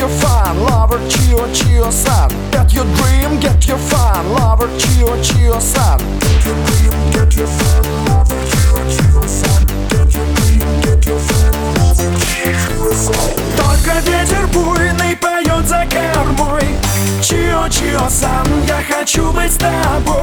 your fun, lover, Chio, Chio-san. Get your dream, get your fun, lover, Chio, Chio-san. Get your dream, get your fun, lover, Chio, Chio-san. Get your dream, get your fun, lover, Chio, Chio-san. Только ветер буйный поет за кормой. Чио, Чио-сан, я хочу быть с тобой.